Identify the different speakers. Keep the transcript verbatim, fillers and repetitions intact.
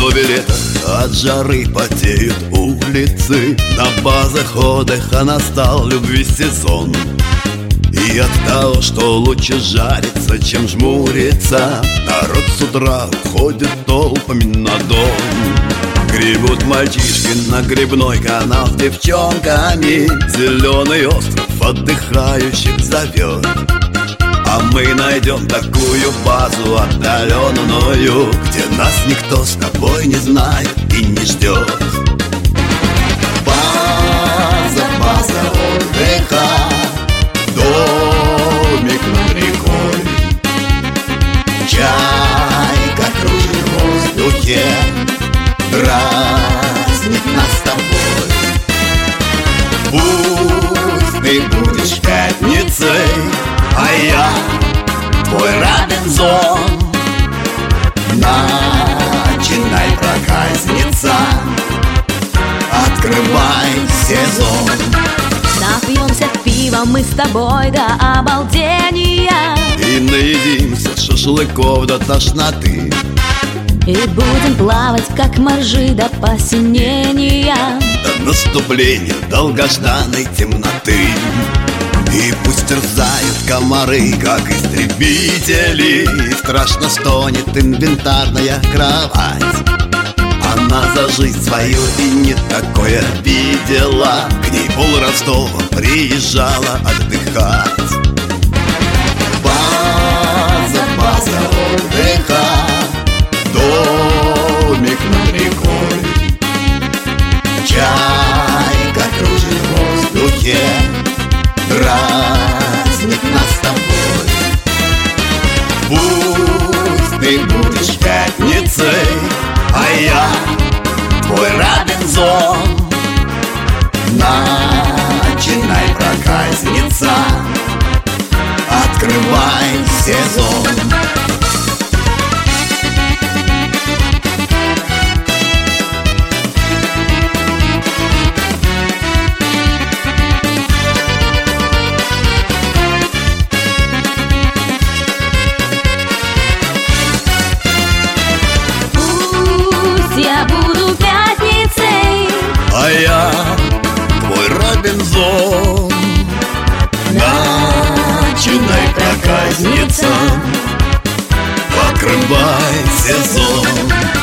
Speaker 1: основе лета от жары потеют улицы. На базах отдыха настал любви сезон. И от того, что лучше жарится, чем жмурится, народ с утра уходит толпами на дом. Гребут мальчишки на грибной канал с девчонками. Зеленый остров отдыхающих зовет. А мы найдем такую базу отдаленную, где нас никто с тобой не знает и не ждет. База, база отдыха, домик над рекой. Чайка кружит в воздухе, дразнит нас с тобой. Пусть ты будешь пятницей, а я твой Робинзон. Начинай, проказница, открывай сезон.
Speaker 2: Напьемся пива мы с тобой до обалдения
Speaker 1: И наедимся шашлыков до тошноты.
Speaker 2: И будем плавать, как моржи до посинения,
Speaker 1: До наступления долгожданной темноты. И пусть терзают комары, как истребители, и страшно стонет инвентарная кровать. Она за жизнь свою и не такое видела. К ней пол Ростова приезжала отдыхать. База, база отдыха, домик над рекой. Чайка кружит в воздухе, дразнит нас с тобой. Пусть ты будешь пятницей, а я твой Робинзон. Начинай, проказница, открывай сезон.
Speaker 2: я буду пятницей,
Speaker 1: а я твой Робинзон. Начинай, проказница, покрывай сезон.